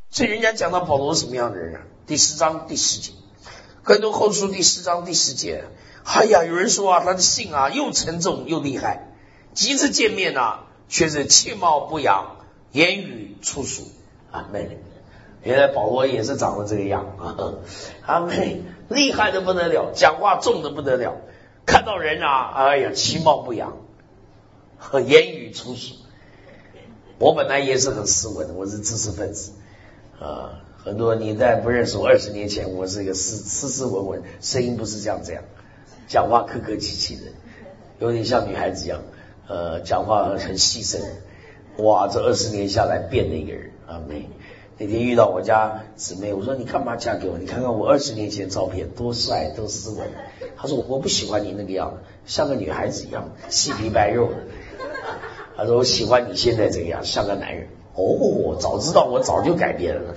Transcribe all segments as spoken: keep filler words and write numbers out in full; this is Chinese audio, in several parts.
所以人家讲到保罗什么样的人啊？第十章第十节，哥林多后书第十章第十节，哎呀，有人说啊，他的信啊又沉重又厉害，几次见面啊却是其貌不扬，言语粗俗。阿妹，原来保罗也是长得这个样啊！阿妹，厉害的不得了，讲话重的不得了，看到人啊，哎呀，其貌不扬，和言语粗俗。我本来也是很斯文的，我是知识分子啊。很多你在不认识我，二十年前我是一个斯斯斯文文，声音不是这样这样，讲话客客气气的，有点像女孩子一样，呃，讲话很细声。哇，这二十年下来变了一个人啊！没，那天遇到我家姊妹，我说你干嘛嫁给我？你看看我二十年前照片，多帅，多斯文。她说我不喜欢你那个样，像个女孩子一样，细皮白肉的。她说我喜欢你现在这个样，像个男人。哦，早知道我早就改变了。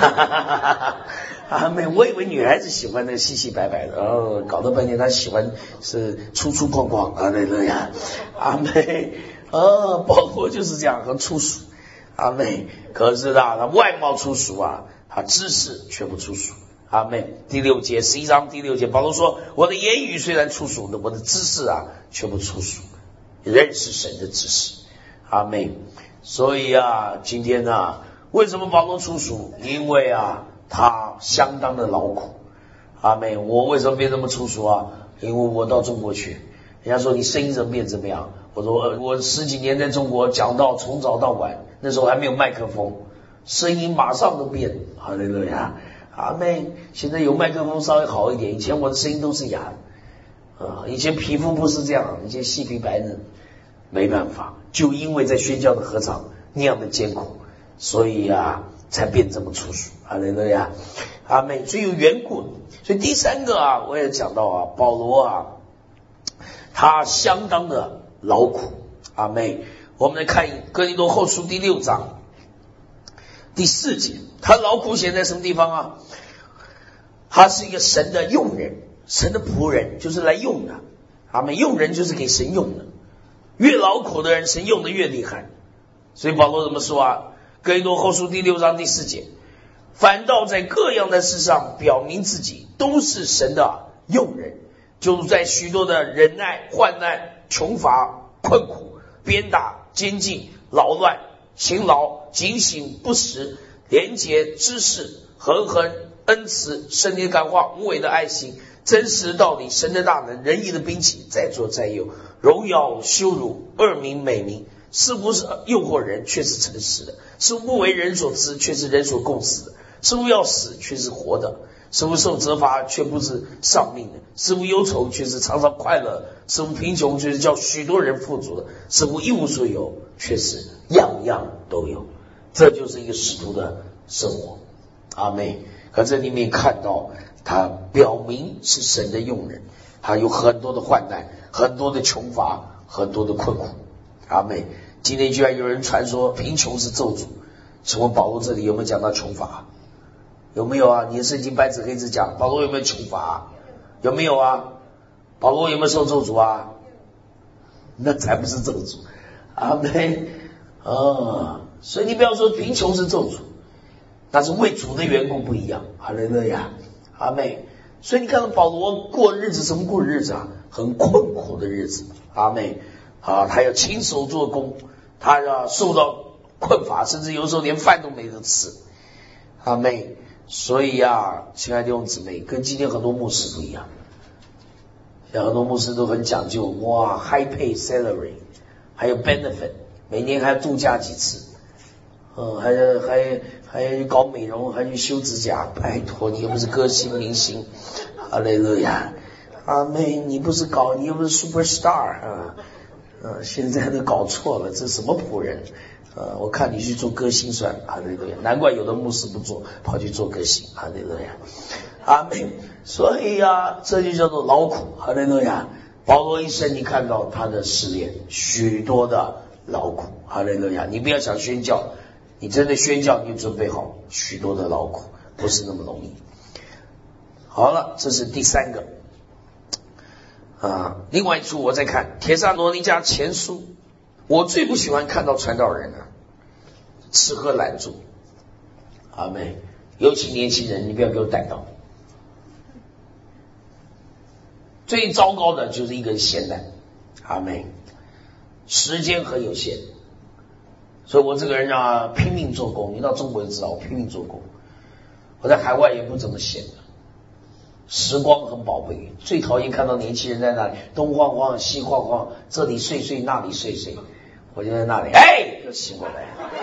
啊，没，我以为女孩子喜欢那个细细白白的，哦，搞了半天她喜欢是粗粗犷犷啊，那个呀，阿妹，哦，保罗就是这样，很粗俗，阿妹。可是啊，他外貌粗俗啊，他知识却不粗俗。阿妹，第六节，十一章第六节，保罗说：“我的言语虽然粗俗的，我的知识啊却不粗俗，认识神的知识。”阿妹。所以啊，今天啊，为什么保罗粗俗？因为啊，他相当的劳苦。阿妹，我为什么变这么粗俗啊？因为我到中国去，人家说你声音怎么变怎么样？我说我我十几年在中国讲到从早到晚，那时候还没有麦克风，声音马上都变。哈利路亚，阿妹，现在有麦克风稍微好一点，以前我的声音都是哑的啊，以前皮肤不是这样，以前细皮白嫩。没办法，就因为在宣教的合场那样的艰苦，所以啊才变这么粗俗。哈利路亚，阿妹，所以有缘故。所以第三个啊，我也讲到啊，保罗啊，他相当的劳苦。阿妹，我们来看哥林多后书第六章第四节，他劳苦写在什么地方啊？他是一个神的用人，神的仆人，就是来用的。阿妹，用人就是给神用的。越劳苦的人，神用的越厉害。所以保罗怎么说啊？哥林多后书第六章第四节，反倒在各样的事上表明自己都是神的用人，就在许多的忍耐、患难、穷乏、困苦、鞭打、监禁、劳乱、勤劳、警醒、不时、廉洁、知识、和恒、恩慈、圣灵的感化、无伪的爱心、真实的道理、神的大能、仁义的兵器，在左在右，荣耀羞辱、恶名美名，似乎是诱惑人，却是诚实的；似乎不为人所知，却是人所共识的；似乎要死，却是活的；似乎受责罚，却不是丧命的；似乎忧愁，却是常常快乐；似乎贫穷，却是叫许多人富足的；似乎一无所有，却是样样都有。这就是一个使徒的生活。阿妹，可这里面看到他表明是神的用人，他有很多的患难，很多的穷乏，很多的困苦。阿妹，今天居然有人传说贫穷是咒诅，请问保罗这里有没有讲到穷乏？有没有啊？你的圣经白纸黑字讲保罗有没有穷乏？有没有啊？保罗有没有受咒诅啊？那才不是咒诅。阿妹，哦，所以你不要说贫穷是咒诅，但是为主的缘故不一样。哈利路亚，阿妹。所以你看到保罗过日子，什么过日子啊？很困苦的日子。阿妹啊，他要亲手做工，他要受到困乏，甚至有时候连饭都没得吃。阿妹，所以啊，亲爱的弟兄姊妹，跟今天很多牧师不一样。像很多牧师都很讲究，哇 ，high pay salary， 还有 benefit， 每年还要度假几次，嗯，还要还要还要搞美容，还要修指甲。拜托，你又不是歌星明星，哈利路亚，阿妹，你不是搞，你又不是 superstar 啊，啊，现在都搞错了，这什么仆人？呃，我看你去做歌星算了，哈利路亚，难怪有的牧师不做，跑去做歌星，哈利路亚，阿妹。所以啊，这就叫做劳苦，哈利路亚。保罗一生，你看到他的试炼，许多的劳苦，哈利路亚。你不要想宣教，你真的宣教，你就准备好许多的劳苦，不是那么容易。好了，这是第三个啊。另外一处我再看帖撒罗尼迦前书，我最不喜欢看到传道人啊吃喝拦住。 阿们。尤其年轻人，你不要给我逮到。最糟糕的就是一个人闲懒，阿们。时间很有限，所以我这个人啊，拼命做工。你到中国就知道，我拼命做工。我在海外也不怎么闲的，时光很宝贵。最讨厌看到年轻人在那里东晃晃西晃晃，这里睡睡那里睡睡，我就在那里，哎，就醒过来。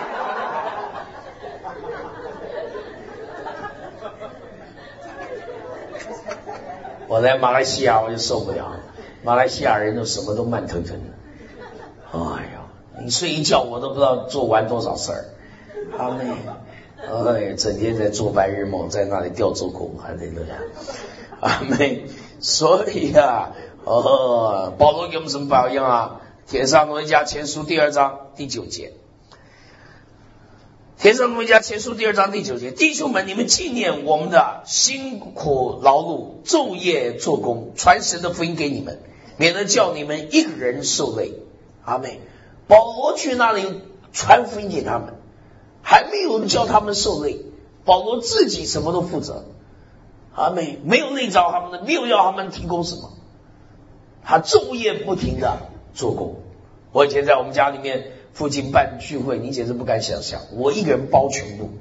我在马来西亚我就受不了，马来西亚人都什么都慢腾腾的。哎呦，你睡一觉我都不知道做完多少事儿，阿妹，哎，整天在做白日梦，在那里吊做工，还得那样，阿妹。所以啊，哦，保罗给我们什么榜样啊？帖撒罗尼迦前书第二章第九节。帖撒罗尼迦前书第二章第九节，弟兄们，你们纪念我们的辛苦劳碌，昼夜做工，传神的福音给你们，免得叫你们一个人受累。阿们。保罗去那里传福音给他们，还没有叫他们受累，保罗自己什么都负责。阿们，没有累着他们的，没有要他们提供什么，他昼夜不停的做工。我以前在我们家里面附近办聚会，你简直不敢想象，我一个人包全部。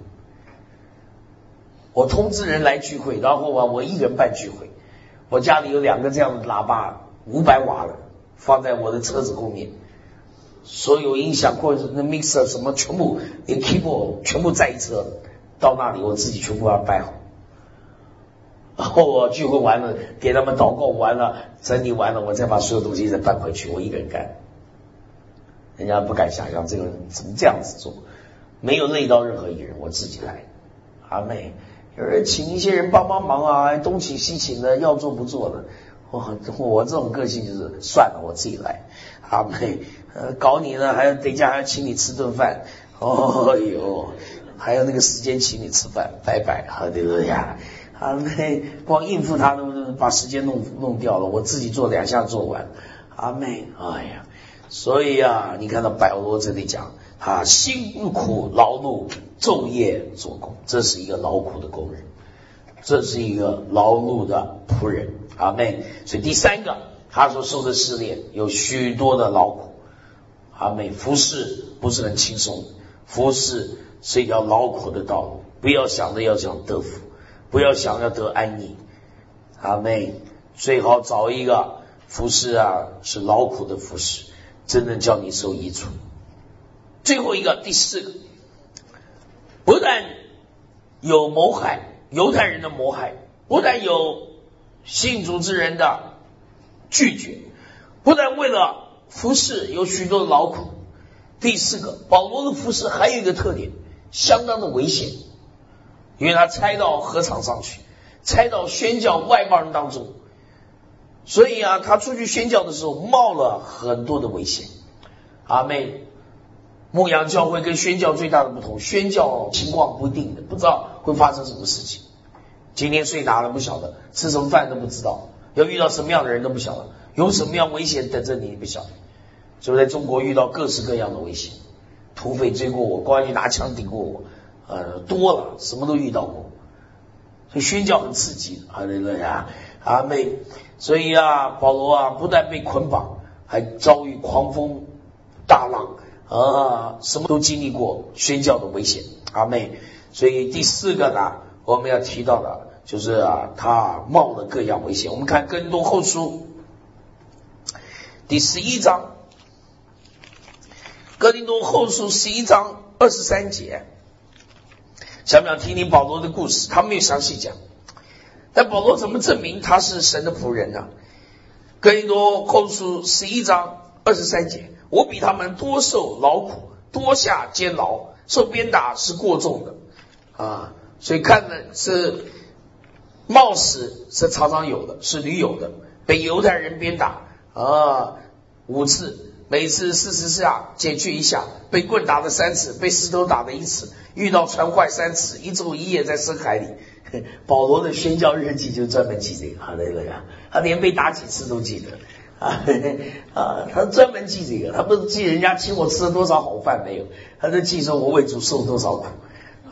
我通知人来聚会，然后啊，我一个人办聚会。我家里有两个这样的喇叭，五百瓦的，放在我的车子后面。所有音响或者那 mixer 什么全部，连 keyboard 全部在一车，到那里我自己全部要摆好。然后我聚会完了，给他们祷告完了，整理完了，我再把所有东西再搬回去，我一个人干。人家不敢想象这个人怎么这样子做，没有累到任何一个人，我自己来。阿妹，有人请一些人帮帮忙啊，东请西请的，要做不做的。我我这种个性就是算了，我自己来。阿妹，呃，搞你呢，还要等一下还要请你吃顿饭，哦哟，还有那个时间请你吃饭，拜拜，好的呀。阿妹，光应付他都把时间弄弄掉了，我自己做两下做完。阿妹，哎呀。所以啊，你看到保罗这里讲，他辛苦劳碌，昼夜做工，这是一个劳苦的工人，这是一个劳碌的仆人。阿们。所以第三个，他所受的试炼有许多的劳苦。阿们。服侍不是很轻松，服侍是一条劳苦的道路，不要想着要想得福，不要想要得安逸。阿们。最好找一个服侍啊，是劳苦的服侍，真正叫你受益处。最后一个，第四个，不但有谋害，犹太人的谋害，不但有信主之人的拒绝，不但为了服侍有许多的劳苦。第四个，保罗的服侍还有一个特点，相当的危险，因为他差到禾场上去，差到宣教外邦人当中。所以啊，他出去宣教的时候冒了很多的危险。阿妹，牧养教会跟宣教最大的不同，宣教情况不定的，不知道会发生什么事情。今天睡哪了不晓得，吃什么饭都不知道，要遇到什么样的人都不晓得，有什么样危险等着你你不晓得。所以在中国遇到各式各样的危险，土匪追过我，公安局拿枪顶过我，呃，多了，什么都遇到过。所以宣教很刺激的，哈利路亚，阿妹。所以啊，保罗啊，不但被捆绑，还遭遇狂风大浪啊，什么都经历过宣教的危险。阿妹。所以第四个呢，我们要提到的就是啊，他冒了各样危险。我们看哥林多后书第十一章，哥林多后书十一章二十三节，想不想听听保罗的故事？他没有详细讲，但保罗怎么证明他是神的仆人呢？哥林多后书十一章二十三节，我比他们多受劳苦，多下监牢，受鞭打是过重的啊。所以看的是冒死是常常有的，是屡有的，被犹太人鞭打啊五次，每次四十下减去一下，被棍打了三次，被石头打了一次，遇到船坏三次，一昼一夜在深海里。保罗的宣教日记就专门记这个，好的呀，他连被打几次都记得啊啊，他专门记这个，他不是记人家请我吃了多少好饭没有，他就记说我为主受多少苦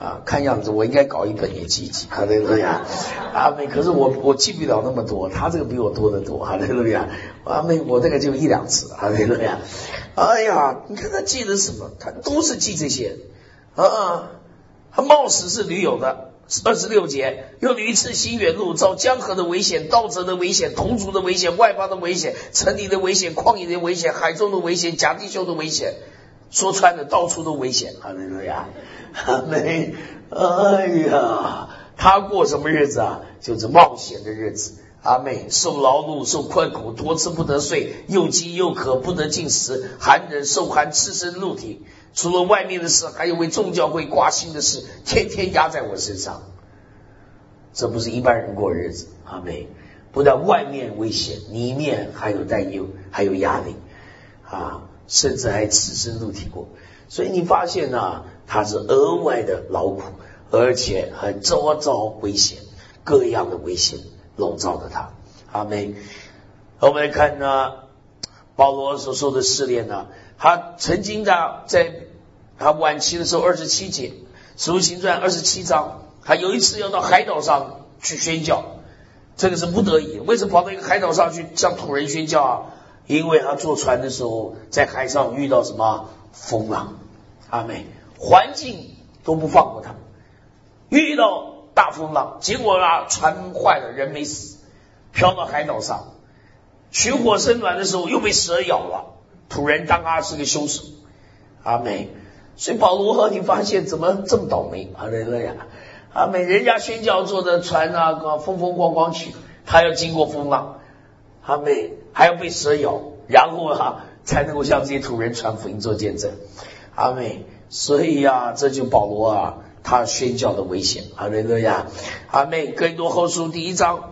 啊，看样子我应该搞一本也记一记，哈利路亚，阿妹。可是我我记不了那么多，他这个比我多得多，哈利路亚，阿妹，我这个就一两次，哈利路亚。哎呀，你看他记的什么？他都是记这些啊。他冒死是驴友的，二十六节，有驴次行远路，遭江河的危险，盗贼的危险，同族的危险，外邦的危险，城里的危险，旷野的危险，海中的危险，假弟兄的危险，说穿了到处都危险，哈利路亚。阿妹，哎呀，他过什么日子啊？就是冒险的日子。阿妹，受劳碌，受困苦，多次不得睡，又饥又渴，不得进食，寒人受寒，赤身露体。除了外面的事，还有为众教会挂心的事，天天压在我身上。这不是一般人过日子。阿妹，不但外面危险，里面还有担忧，还有压力啊，甚至还赤身露体过。所以你发现啊，他是额外的劳苦，而且还周遭危险，各样的危险笼罩着他。阿妹，我们来看呢，保罗所受的试炼呢，他曾经的在他晚期的时候，二十七节，使徒行传二十七章，他有一次要到海岛上去宣教，这个是不得已。为什么跑到一个海岛上去向土人宣教啊？因为他坐船的时候，在海上遇到什么风浪，阿妹，环境都不放过他们，遇到大风浪，结果啊，船坏了，人没死，飘到海岛上，取火生暖的时候又被蛇咬了，土人当他是个凶手，阿妹。所以保罗和你发现怎么这么倒霉，阿雷勒呀，阿妹，人家宣教坐的船啊，风风光光去，他要经过风浪，阿妹，还要被蛇咬，然后啊才能够向这些土人传福音做见证，阿妹。所以呀、啊，这就保罗啊，他宣教的危险，阿雷勒呀，阿妹。哥林多后书第一章，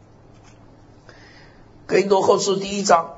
哥林多后书第一章，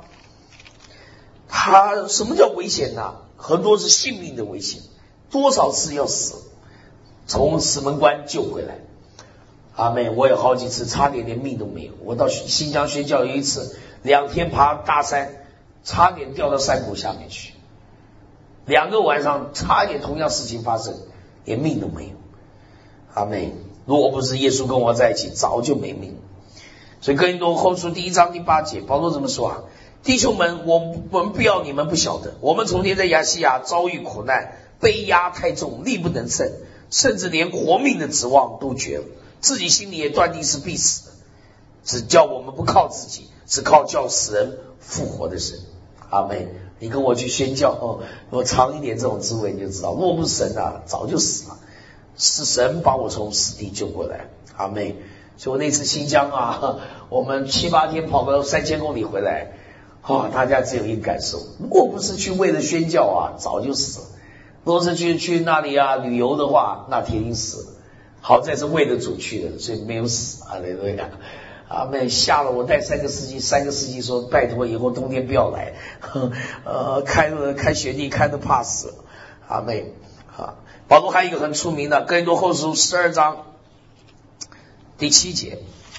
他什么叫危险呢、啊？很多是性命的危险，多少次要死，从死门关救回来。阿妹，我有好几次差点连命都没有。我到新疆宣教有一次，两天爬大山，差点掉到山谷下面去。两个晚上差点同样事情发生，连命都没有。阿妹，如果不是耶稣跟我在一起，早就没命了。所以哥林多后书第一章第八节，保罗怎么说啊？弟兄们，我我们不要你们不晓得，我们从前在亚细亚遭遇苦难，背压太重，力不能胜，甚至连活命的指望都绝了，自己心里也断定是必死的，只叫我们不靠自己，只靠叫死人复活的神。阿们。你跟我去宣教哦，我尝一点这种滋味你就知道，若不是神啊，早就死了，是神把我从死地救过来。阿们。所以我那次新疆啊，我们七八天跑个三千公里回来，哦，大家只有一个感受，如果不是去为了宣教啊，早就死了。如果是去去那里啊旅游的话，那铁定死了。好在是为了主去的，所以没有死。啊，对对呀，阿妹，吓了我带三个司机，三个司机说拜托以后冬天不要来，呃，开了开雪地开的怕死了。阿妹啊，保罗还有一个很出名的哥林多后书十二章第七节，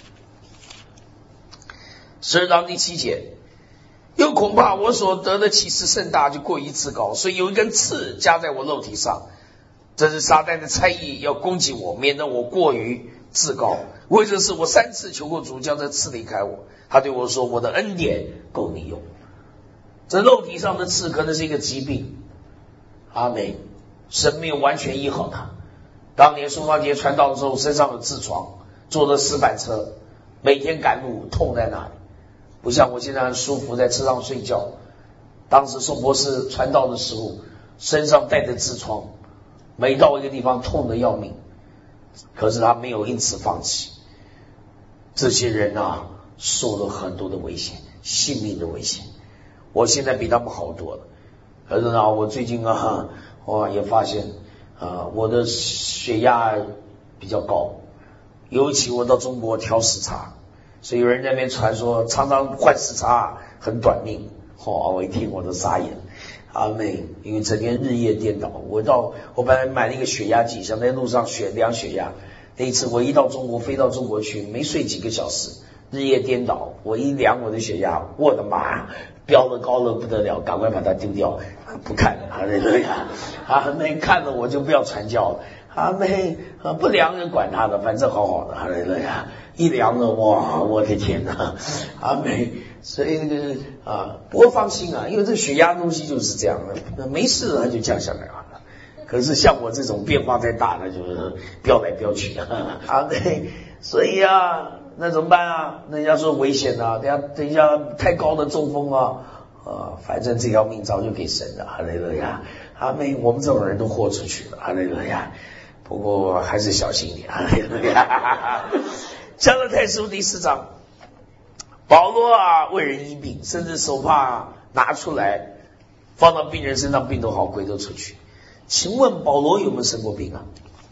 十二章第七节。又恐怕我所得的启示甚大，就过于自高，所以有一根刺加在我肉体上，这是撒旦的差役，要攻击我，免得我过于自高。为这事我三次求过主，将这刺离开我。他对我说，我的恩典够你用。这肉体上的刺可能是一个疾病，阿们，神没有完全医好他。当年宋方杰传道的时候，身上有痔疮，坐着石板车，每天赶路，痛在那里，不像我现在很舒服，在车上睡觉。当时宋博士传道的时候，身上带着痔疮，每到一个地方痛得要命，可是他没有因此放弃。这些人啊，受了很多的危险，性命的危险。我现在比他们好多了。可是呢，我最近啊，我也发现啊，我的血压比较高，尤其我到中国调时差，所以有人在那边传说常常换时差很短命。哦，我一听我都傻眼。阿妹，因为整天日夜颠倒，我到我本来买了一个血压计，想在路上血量血压。那一次我一到中国，飞到中国去，没睡几个小时，日夜颠倒，我一量我的血压，我的妈，飙得高了不得了，赶快把它丢掉，不看了。啊，对呀，啊，那看了我就不要传教了。 阿妹啊，不良人管他的，反正好好的，哈利路亚。一凉了，哇，我的天哪，阿妹。所以那个啊，不过放心啊，因为这血压东西就是这样的，没事它就降下来了。可是像我这种变化太大了，就是飙来飙去的，阿妹。所以啊，那怎么办啊？人家说危险啊，等下等一下太高的中风啊，啊，反正这条命早就给神了，哈利路亚。阿妹，我们这种人都豁出去了，哈利路亚。不过还是小心一点，哈利路亚。加拉太书第四章，保罗啊为人医病，甚至手帕拿出来放到病人身上，病都好，鬼都出去。请问保罗有没有生过病啊？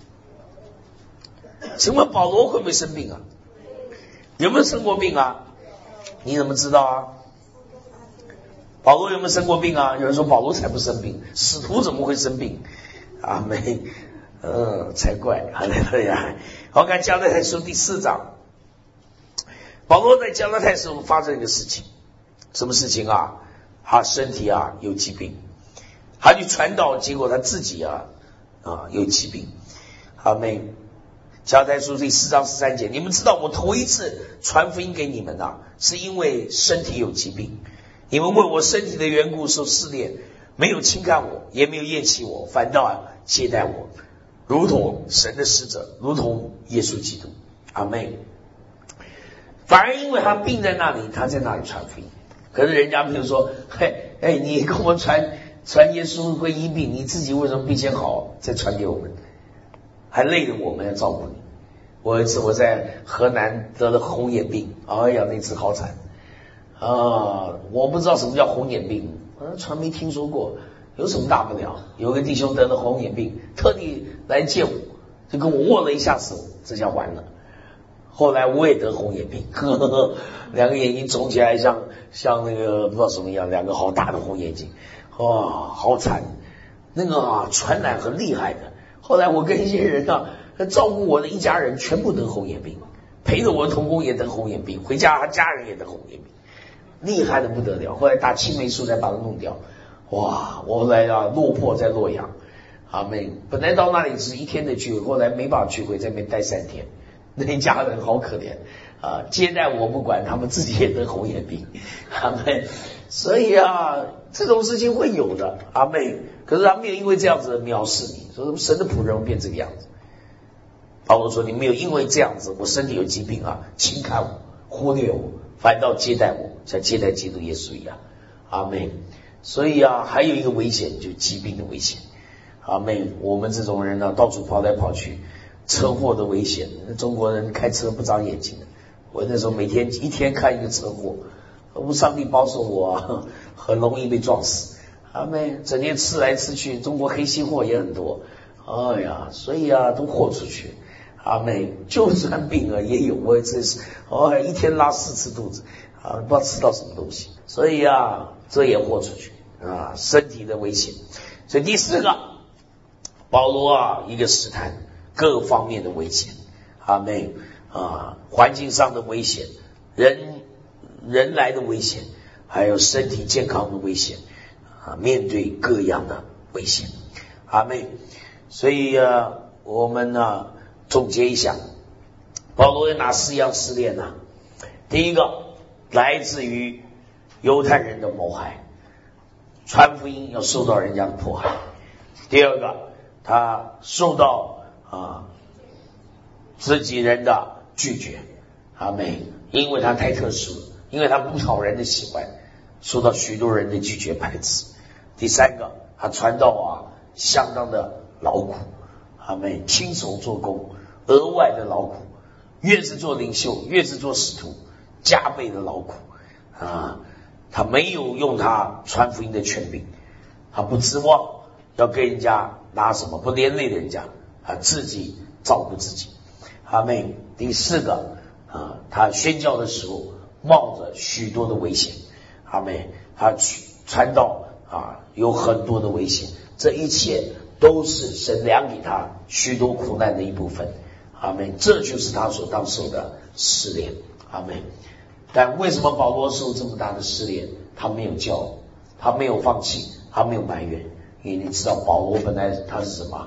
请问保罗会不会生病啊？有没有生过病啊？你怎么知道啊？保罗有没有生过病啊？有人说保罗才不生病，使徒怎么会生病？啊，没，呃，才怪，哈利路亚。好，看加拉太书第四章，保罗在加拉太书发生一个事情，什么事情啊？他身体啊有疾病，他去传道，结果他自己啊啊有疾病。阿们。加拉太书第四章十三节，你们知道我头一次传福音给你们啊，是因为身体有疾病。你们为我身体的缘故受试炼，没有轻看我，也没有厌弃我，反倒啊接待我，如同神的使者，如同耶稣基督。阿们。反而因为他病在那里，他在那里传福音。可是人家比如说，嘿，哎，你跟我们传传耶稣会医病，你自己为什么病先好再传给我们？还累着我们要照顾你。我有一次我在河南得了红眼病，哎呀，那次好惨啊！我不知道什么叫红眼病，我从来没听说过，有什么大不了？有个弟兄得了红眼病，特地来见我，就跟我握了一下手，这下完了。后来我也得红眼病，呵呵呵，两个眼睛肿起来像像那个不知道什么样，两个好大的红眼睛，哇，好惨！那个啊，传染很厉害的。后来我跟一些人啊，照顾我的一家人全部得红眼病，陪着我的同工也得红眼病，回家他家人也得红眼病，厉害的不得了。后来打青霉素才把它弄掉。哇，我后来啊落魄在洛阳，阿们。本来到那里只一天的聚会，后来没办法聚会，在那边待三天。那一家人好可怜啊，接待我不管，他们自己也得红眼病，阿们。所以啊，这种事情会有的，阿们。可是他没有因为这样子藐视你，说神的仆人会变这个样子。保罗说你没有因为这样子，我身体有疾病啊，轻看我，忽略我，反倒接待我，像接待基督耶稣一样。阿们。所以啊，还有一个危险，就是疾病的危险。阿们。我们这种人呢、啊，到处跑来跑去，车祸的危险。中国人开车不长眼睛的，我那时候每天一天看一个车祸，我上帝保守我、啊，很容易被撞死。阿妹，整天吃来吃去，中国黑心货也很多，哎呀，所以啊，都豁出去。阿妹，就算病了也有，我也真是，哦，一天拉四次肚子，啊，不知道吃到什么东西，所以啊，这也豁出去啊，身体的危险。所以第四个，保罗啊，一个试探，各方面的危险。阿妹啊，环境上的危险，人人来的危险，还有身体健康的危险。啊，面对各样的危险，阿们。所以啊，我们呢、啊、总结一下，保罗有哪四样试炼呢？第一个，来自于犹太人的谋害，传福音要受到人家的迫害。第二个，他受到啊自己人的拒绝，阿们，因为他太特殊，因为他不讨人的喜欢，受到许多人的拒绝排斥。第三个，他传道啊相当的劳苦，阿们，亲手做工，额外的劳苦，越是做领袖，越是做使徒，加倍的劳苦啊！他没有用他传福音的权柄，他不指望要跟人家拿什么，不连累人家，他自己照顾自己，阿们。第四个啊，他宣教的时候冒着许多的危险，阿们，他传道啊，有很多的危险，这一切都是神量给他许多苦难的一部分。阿们，这就是他所当受的试炼。阿们。但为什么保罗受这么大的试炼？他没有骄傲，他没有放弃，他没有埋怨，因为你知道保罗本来他是什么？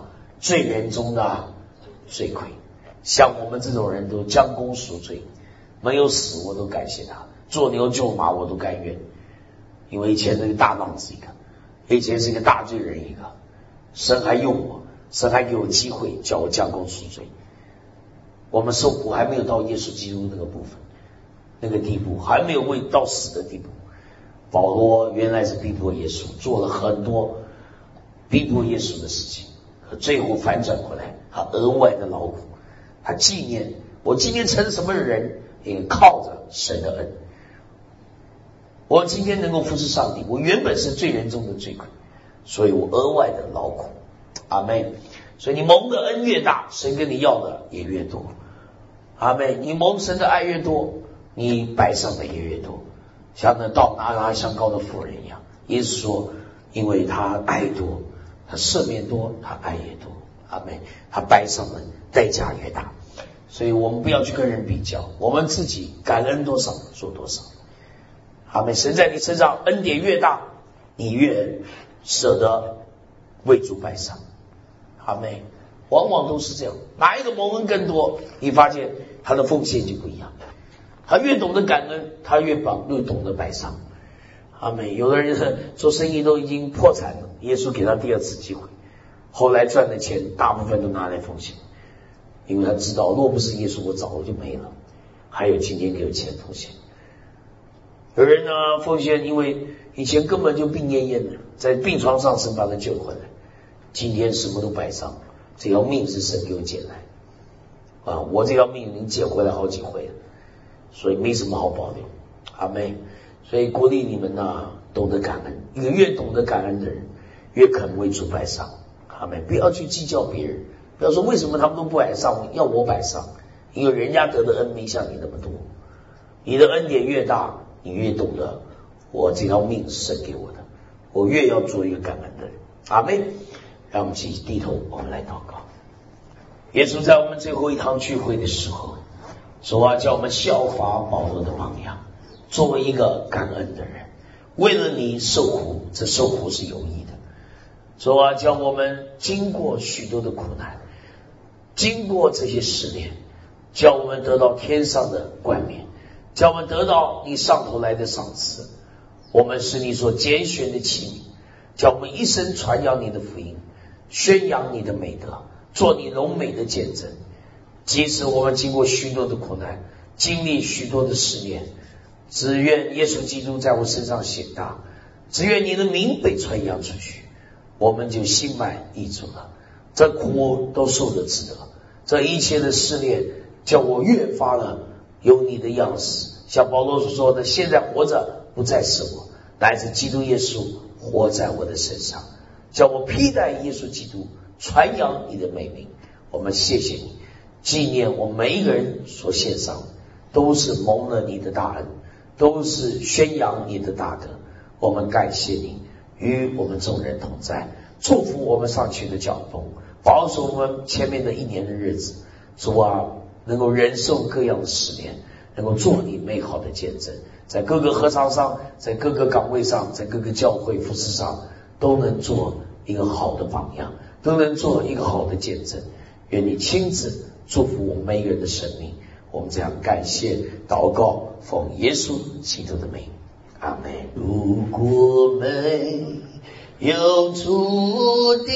罪人中的罪魁。像我们这种人都将功赎罪，没有死我都感谢他，做牛做马我都甘愿。因为以前是个大浪子一个，以前是一个大罪人一个，神还用我，神还给我机会叫我将功赎罪。我们受苦还没有到耶稣基督那个部分，那个地步，还没有为到死的地步。保罗原来是逼迫耶稣，做了很多逼迫耶稣的事情，最后反转过来，他额外的劳苦，他纪念我今天成什么人，也靠着神的恩。我今天能够服侍上帝，我原本是罪人中的罪魁，所以我额外的劳苦。阿们。所以你蒙的恩越大，神跟你要的也越多。阿们。你蒙神的爱越多，你摆上的也越多，像那倒拿拿香膏的妇人一样。耶稣说，因为他爱多，他赦免多，他爱也多。阿们。他摆上的代价越大，所以我们不要去跟人比较，我们自己感恩多少做多少。阿们。神在你身上恩典越大，你越舍得为主摆上。阿们。往往都是这样，哪一个蒙恩更多，你发现他的奉献就不一样。他越懂得感恩，他越帮越懂得摆上。阿们。有的人做生意都已经破产了，耶稣给他第二次机会，后来赚的钱大部分都拿来奉献，因为他知道若不是耶稣我早就没了，还有今天给我钱奉献。有人呢奉献，因为以前根本就病恹恹的，在病床上神把他救回来，今天什么都摆上，这条命是神给我捡来啊！我这条命已经捡回来好几回了，所以没什么好保留。阿们。所以鼓励你们呢，懂得感恩。一个越懂得感恩的人，越肯为主摆上。阿们。不要去计较别人，不要说为什么他们都不摆上，要我摆上，因为人家得的恩没像你那么多。你的恩典越大，你越懂得我这条命是神给我的，我越要做一个感恩的人。阿们。让我们一起低头，我们来祷告。耶稣在我们最后一堂聚会的时候，主啊，叫我们效法保罗的榜样，作为一个感恩的人，为了你受苦，这受苦是有益的。主啊，叫我们经过许多的苦难，经过这些试炼，叫我们得到天上的冠冕，叫我们得到你上头来的赏赐。我们是你所拣选的器皿，叫我们一生传扬你的福音，宣扬你的美德，做你荣美的见证。即使我们经过许多的苦难，经历许多的试炼，只愿耶稣基督在我身上显大，只愿你的名被传扬出去，我们就心满意足了。这苦都受得值得，这一切的试炼叫我越发的有你的样式。像保罗所说的，现在活着不再是我，乃是基督耶稣活在我的身上，叫我披戴耶稣基督，传扬你的美名。我们谢谢你，纪念我们每一个人所献上的，都是蒙了你的大恩，都是宣扬你的大德。我们感谢你，与我们众人同在，祝福我们上去的脚步，保守我们前面的一年的日子。主啊，能够忍受各样的试炼，能够做你美好的见证，在各个合场上，在各个岗位上，在各个教会服事上，都能做一个好的榜样，都能做一个好的见证。愿你亲自祝福我们每一个人的生命。我们这样感谢祷告，奉耶稣基督的名，阿们。如果没有主的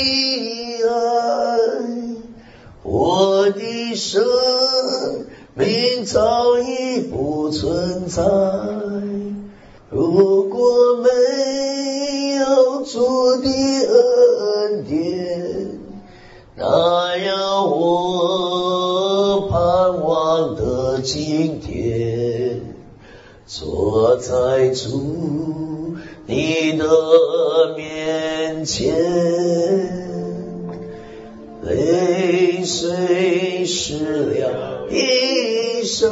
爱，我的生命早已不存在。如果没有主的恩典，那让我盼望的今天，坐在主你的面前，泪水湿了衣裳，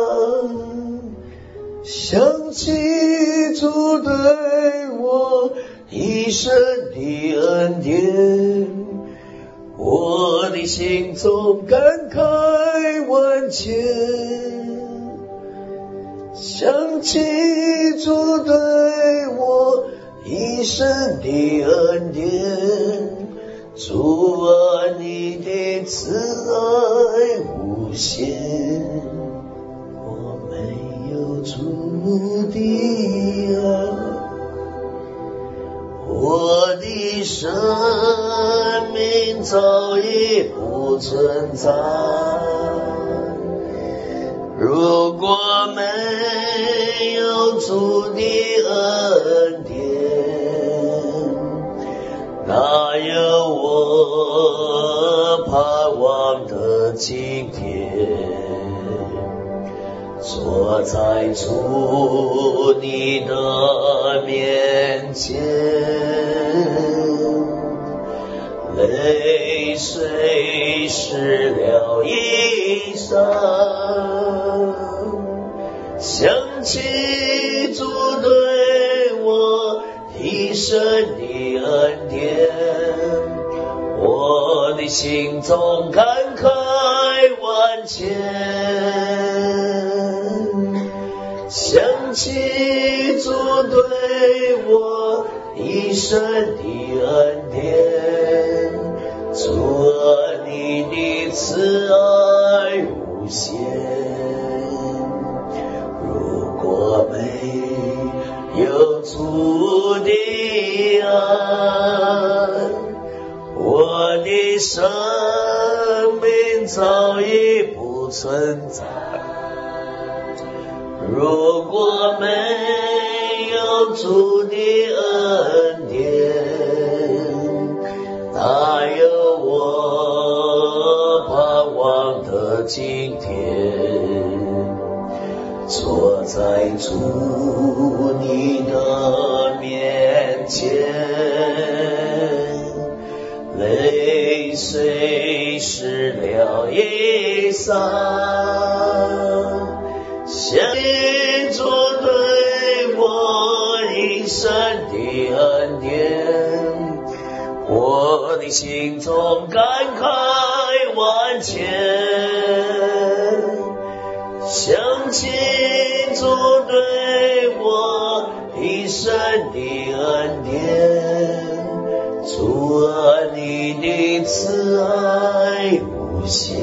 想起主对我一生的恩典，我的心中感慨万千。想起主对我一生的恩典， 主啊，你的慈爱无限，我没有主的爱，我的生命早已不存在。如果没有主的恩典，哪有我盼望的今天？坐在主你的面前，泪水湿了衣裳，想起主对我一生的恩典，我的心中感慨万千。想起主对我一生的恩典，主啊，你的慈爱无限。如果没有主的爱，我的生命早已不存在。如果没有主的恩典，哪有我盼望的今天？坐在主你的面前，泪水湿了衣裳，想起主对我一生的恩典，我的心中感慨万千。想起主对我一生的恩典，主啊，你的慈爱无限。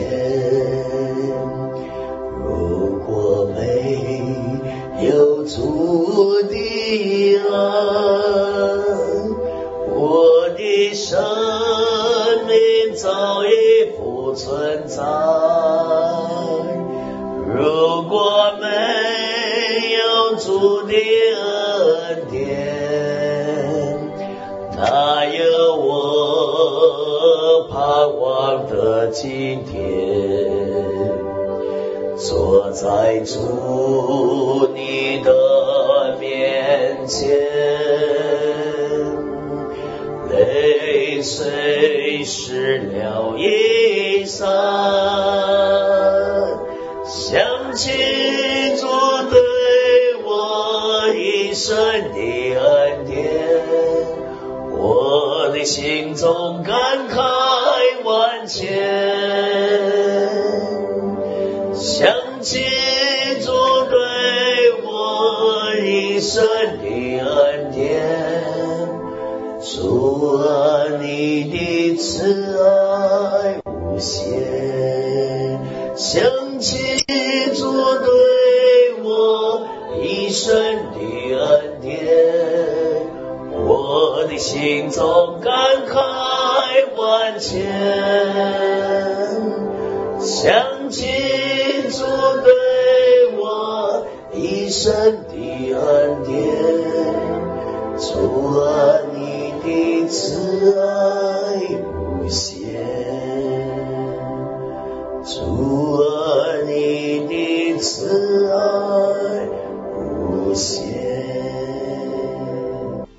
如果没有主的爱，我的生命早已不存在。如果没有主的恩典，哪有我盼望的今天？坐在主你的面前，泪水湿了衣裳，想起主对我一生的恩典，我的心中感慨万千。想起主对我一生的恩典，主啊，你的慈爱无限。想起主对我一生的恩典，我的心中感慨万千。想起主对我一生的恩典，主啊，你的慈爱无限。主啊，你的慈爱无限。